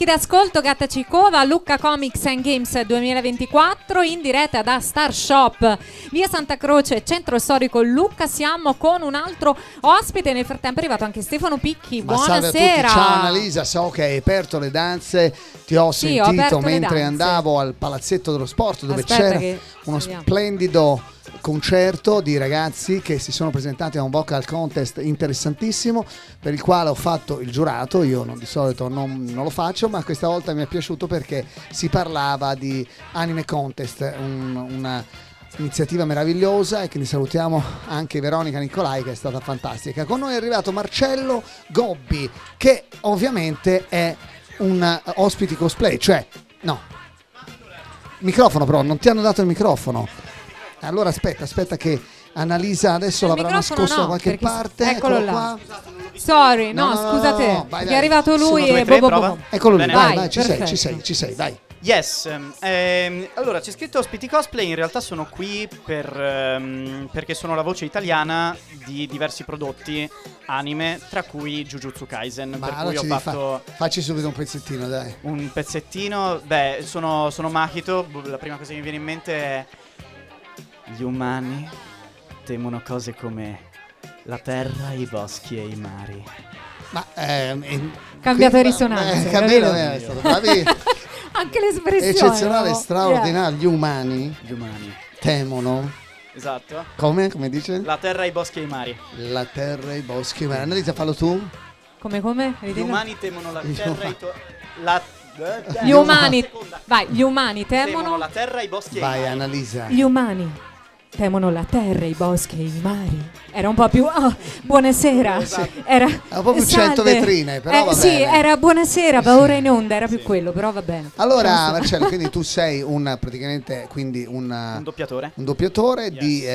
Dischi d'ascolto Gatta Cicova, Lucca Comics and Games 2024 in diretta da Star Shop, via Santa Croce, centro storico Lucca. Siamo con un altro ospite, nel frattempo è arrivato anche Stefano Picchi. Buonasera. Salve a tutti, ciao Annalisa, so che hai aperto le danze, ti ho sentito mentre andavo al Palazzetto dello Sport dove c'era uno splendido concerto di ragazzi che si sono presentati a un vocal contest interessantissimo per il quale ho fatto il giurato. Io di solito non lo faccio, ma questa volta mi è piaciuto perché si parlava di Anime Contest, una iniziativa meravigliosa, e quindi salutiamo anche Veronica Nicolai che è stata fantastica. Con noi è arrivato Marcello Gobbi, che ovviamente è un ospite cosplay, cioè no, microfono, però non ti hanno dato il microfono. Allora aspetta che Annalisa adesso l'avrà nascosto da qualche parte. Eccolo là. Qua. Sorry, no, scusate, vai, è arrivato lui e eccolo lì, Bene. vai, ci sei, vai. Yes, allora c'è scritto ospiti cosplay, in realtà sono qui perché sono la voce italiana di diversi prodotti anime, tra cui Jujutsu Kaisen. Ma per allora cui ho fatto facci subito un pezzettino, dai. un pezzettino. Beh, sono Mahito, la prima cosa che mi viene in mente è: gli umani temono cose come la terra, i boschi e i mari. Ma cambiato risonanza. È stato bravi. Anche l'espressione eccezionale, no? straordinario. Gli umani temono. Esatto. Come dice? La terra, i boschi e i mari. La terra, i boschi e i mari. Annalisa, fallo tu. Come? Gli umani temono la terra e gli umani. Vai, gli umani temono la terra, i boschi e i mari. Vai, Annalisa. Gli umani temono la terra, i boschi e i mari. Era un po' più buonasera. Era un po' più 100 vetrine, però va sì, bene. era buonasera, va ora in onda, era più quello, però va bene. Allora, Marcello, quindi tu sei praticamente un doppiatore. Un doppiatore Yes. di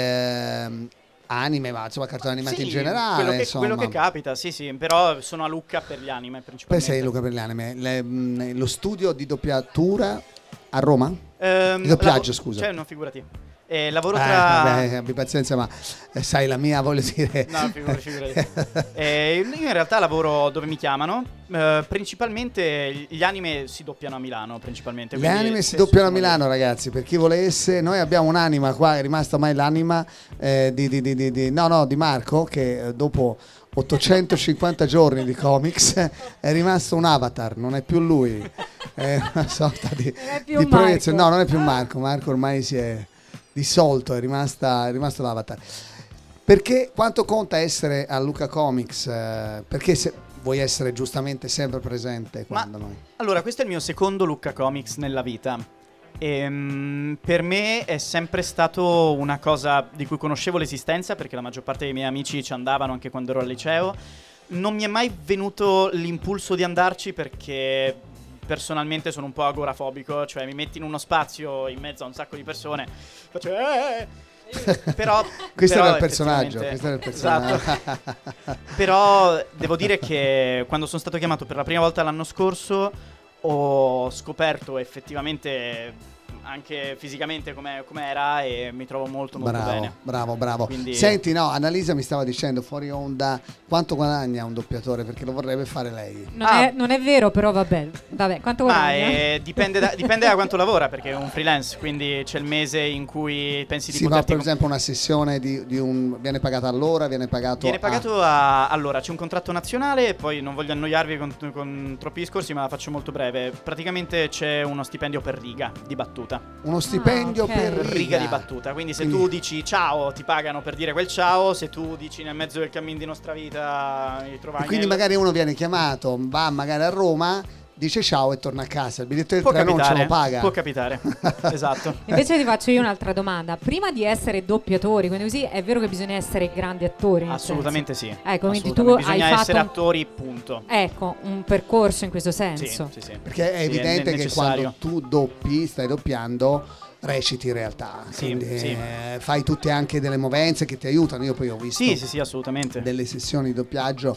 anime, ma insomma cartoni animati in generale. Quello che capita, sì, però sono a Lucca per gli anime Poi principalmente. sei Luca per gli anime. Lo studio di doppiatura a Roma? Di doppiaggio, scusa. Cioè, no, figurati. Lavoro tra... Vabbè, abbi pazienza, ma sai la mia, voglio dire... No, figurati. Io in realtà lavoro dove mi chiamano. Principalmente gli anime si doppiano a Milano, principalmente. Gli anime si doppiano a Milano, ragazzi, per chi volesse. Noi abbiamo un'anima qua, è rimasta ormai l'anima di Marco, che dopo 850 giorni di comics è rimasto un avatar, non è più lui. È una sorta di proiezione. No, non è più Marco ormai si è dissolto, è rimasto l'avatar. Perché quanto conta essere a Lucca Comics? Perché vuoi essere giustamente sempre presente quando noi? Allora, questo è il mio secondo Lucca Comics nella vita. Per me è sempre stato una cosa di cui conoscevo l'esistenza, perché la maggior parte dei miei amici ci andavano anche quando ero al liceo. Non mi è mai venuto l'impulso di andarci perché personalmente sono un po' agorafobico, cioè mi metti in uno spazio in mezzo a un sacco di persone, faccio però questo era il personaggio, esatto. Però devo dire che quando sono stato chiamato per la prima volta l'anno scorso ho scoperto effettivamente anche fisicamente com'era e mi trovo molto bene. Bravo. Quindi... Senti, no, Annalisa mi stava dicendo fuori onda quanto guadagna un doppiatore, perché lo vorrebbe fare lei. Non è vero, però vabbè, quanto guadagna? Dipende da quanto lavora, perché è un freelance, quindi c'è il mese in cui pensi di poterti... ma per esempio una sessione viene pagata all'ora, viene pagato allora, c'è un contratto nazionale, e poi non voglio annoiarvi con troppi discorsi, ma la faccio molto breve. Praticamente c'è uno stipendio per riga di battuta. Uno stipendio per riga di battuta. Quindi se tu dici ciao, ti pagano per dire quel ciao. Se tu dici nel mezzo del cammin di nostra vita mi trovai. Quindi magari uno viene chiamato, va magari a Roma, dice ciao e torna a casa. Il biglietto del treno non ce lo paga. Può capitare. Esatto. Invece ti faccio io un'altra domanda. Prima di essere doppiatori, quindi così, è vero che bisogna essere grandi attori? Assolutamente sì. Ecco, quindi tu bisogna hai essere fatto attori, punto. Ecco, un percorso in questo senso. Sì. Perché è evidente che quando tu stai doppiando, reciti in realtà. Quindi fai tutte anche delle movenze che ti aiutano. Io poi ho visto sì, assolutamente delle sessioni di doppiaggio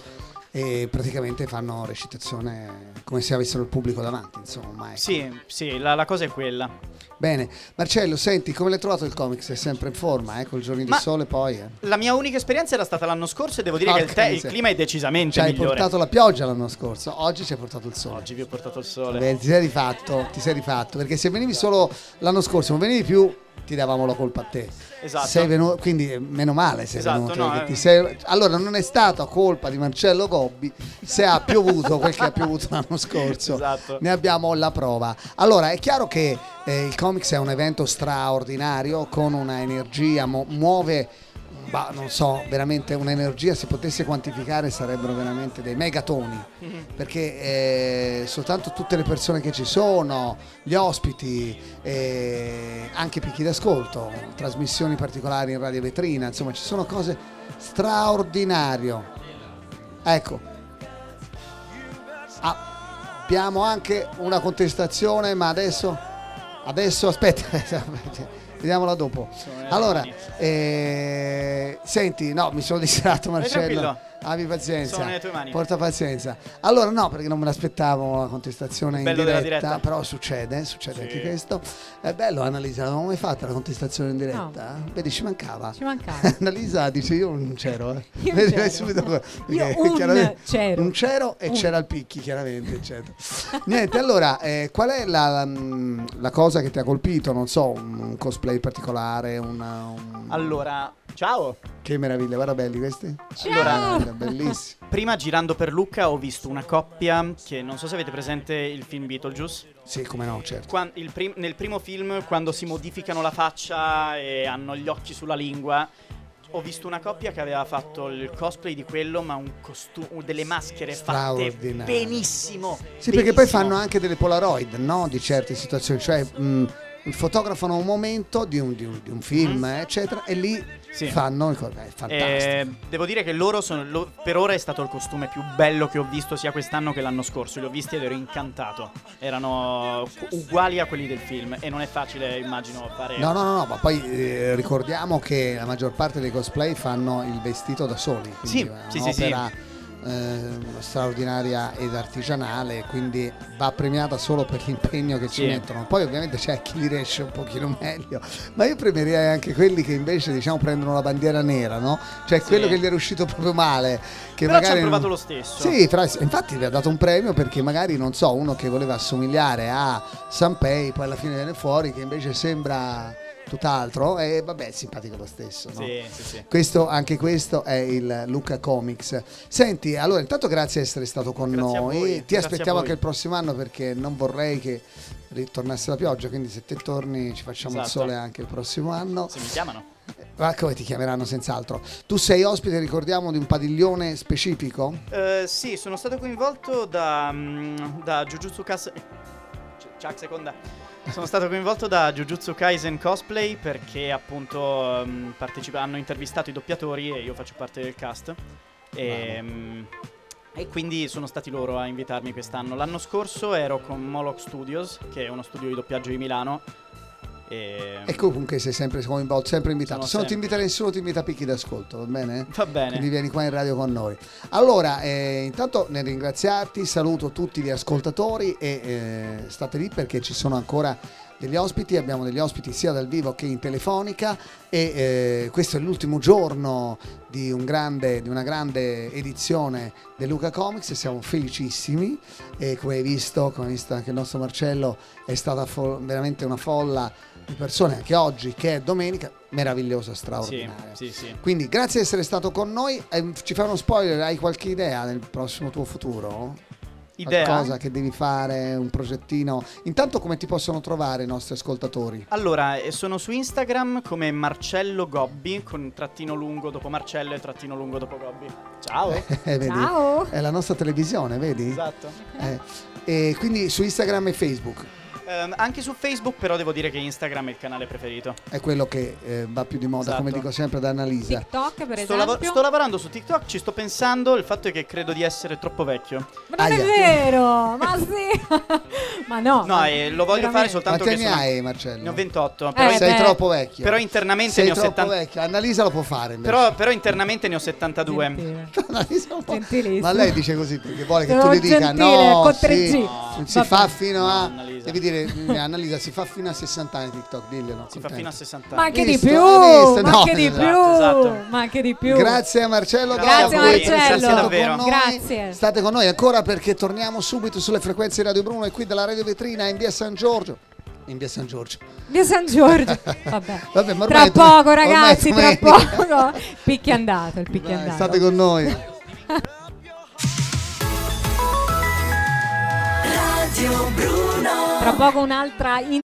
e praticamente fanno recitazione come se avessero il pubblico davanti, insomma. Ecco. Sì, la cosa è quella. Bene, Marcello, senti, come l'hai trovato il comics? È sempre in forma, col giorni di sole poi? La mia unica esperienza era stata l'anno scorso e devo dire che il clima è decisamente migliore. Ci hai portato la pioggia l'anno scorso, oggi ci hai portato il sole. Oggi vi ho portato il sole. Beh, ti sei rifatto, perché se venivi solo l'anno scorso, non venivi più, ti davamo la colpa a te. Esatto. Sei venuto, quindi meno male sei venuto. No, allora non è stata colpa di Marcello Gobbi se ha piovuto quel che ha piovuto l'anno scorso. Esatto. Ne abbiamo la prova. Allora è chiaro che il comics è un evento straordinario con una energia, muove, non so, veramente un'energia, se potesse quantificare sarebbero veramente dei megatoni, perché soltanto tutte le persone che ci sono, gli ospiti, anche picchi d'ascolto, trasmissioni particolari in radio vetrina, insomma ci sono cose straordinarie. Ecco, abbiamo anche una contestazione, ma adesso aspetta. Vediamola dopo. Allora, senti, no, mi sono distratto, Marcello. Abbi pazienza. Sono nelle tue mani. Porta pazienza. Allora, no, perché non me l'aspettavo la contestazione in diretta, però succede sì. Anche questo. È bello, Annalisa, non l'ho mai fatta la contestazione in diretta? No. Vedi, ci mancava. Annalisa dice io non c'ero. Non c'ero e c'era il Picchi, chiaramente, eccetera. Niente, allora, qual è la cosa che ti ha colpito? Non so, un cosplay particolare, Allora, ciao. Che meraviglia, guarda belli questi. Ciao. Allora, bellissimi. Prima girando per Lucca ho visto una coppia che non so se avete presente il film Beetlejuice. Sì, come no, certo. Nel primo film, quando si modificano la faccia e hanno gli occhi sulla lingua, ho visto una coppia che aveva fatto il cosplay di quello, ma delle maschere fatte benissimo. Sì, perché poi fanno anche delle Polaroid, no? Di certe situazioni, cioè fotografano un momento di un film, eccetera, e lì fanno è fantastico. Devo dire che loro per ora è stato il costume più bello che ho visto sia quest'anno che l'anno scorso. Li ho visti ed ero incantato. Erano uguali a quelli del film e non è facile, immagino, fare. No, ma poi ricordiamo che la maggior parte dei cosplay fanno il vestito da soli. Sì. Straordinaria ed artigianale, quindi va premiata solo per l'impegno che ci mettono. Poi ovviamente c'è chi li riesce un pochino meglio, ma io premierei anche quelli che invece prendono la bandiera nera, no? Cioè quello che gli era uscito proprio male, che però magari ci ha provato lo stesso. Sì, infatti gli ha dato un premio perché magari, non so, uno che voleva assomigliare a Sanpei poi alla fine viene fuori che invece sembra tutt'altro, e vabbè, è simpatico lo stesso, no? Sì. Anche questo è il Lucca Comics. Senti, allora intanto grazie di essere stato con noi. Ti aspettiamo anche il prossimo anno, perché non vorrei che ritornasse la pioggia, quindi se te torni ci facciamo il sole anche il prossimo anno. Se mi chiamano. Come ti chiameranno senz'altro. Tu sei ospite, ricordiamo, di un padiglione specifico? Sì, sono stato coinvolto da Jujutsu Kaisen. Sono stato coinvolto da Jujutsu Kaisen Cosplay perché appunto hanno intervistato i doppiatori e io faccio parte del cast e quindi sono stati loro a invitarmi quest'anno. L'anno scorso ero con Moloch Studios, che è uno studio di doppiaggio di Milano. E comunque sei sempre coinvolto, sempre invitato. Se non ti invita nessuno, ti invita Picchi d'ascolto, va bene? Va bene. Quindi vieni qua in radio con noi. Allora, intanto nel ringraziarti, saluto tutti gli ascoltatori e state lì perché ci sono ancora degli ospiti. Abbiamo degli ospiti sia dal vivo che in telefonica e questo è l'ultimo giorno di una grande edizione del Lucca Comics e siamo felicissimi e come hai visto anche il nostro Marcello, è stata veramente una folla di persone anche oggi, che è domenica, meravigliosa, straordinaria. Sì. Quindi grazie di essere stato con noi. Ci fai uno spoiler, hai qualche idea nel prossimo tuo futuro? Qualcosa che devi fare, un progettino? Intanto come ti possono trovare i nostri ascoltatori? Allora, sono su Instagram come Marcello Gobbi, con trattino lungo dopo Marcello e trattino lungo dopo Gobbi. Ciao. Vedi? Ciao. È la nostra televisione, vedi? Esatto. E quindi su Instagram e Facebook? Anche su Facebook, però devo dire che Instagram è il canale preferito. È quello che va più di moda, esatto. come dico sempre ad Annalisa. TikTok, per esempio. Sto lavorando su TikTok, ci sto pensando. Il fatto è che credo di essere troppo vecchio. Ma non è vero, ma sì. Ma no. No, lo voglio fare soltanto che ne hai, Marcello? Ne ho 28. Però sei troppo vecchio. Però internamente ne ho 70. Vecchio. Annalisa lo può fare. Però internamente ne ho 72. Ma lei dice così perché vuole che tu gli dica no, non si fa fino a Annalisa. Devi dire Annalisa si fa fino a 60 anni TikTok, diglielo. Si fa fino a 60 anni. Ma anche di più. Ma anche di più. Grazie a Marcello. Grazie Marcello. Davvero. Grazie. State con noi ancora perché torniamo subito sulle frequenze di Radio Bruno e qui dalla Radio Vetrina in via San Giorgio. Via San Giorgio. Vabbè, ma tra poco ragazzi, tra poco. Picchi è andato, il picchi è andato. State con noi. Radio Bruno. Tra poco un'altra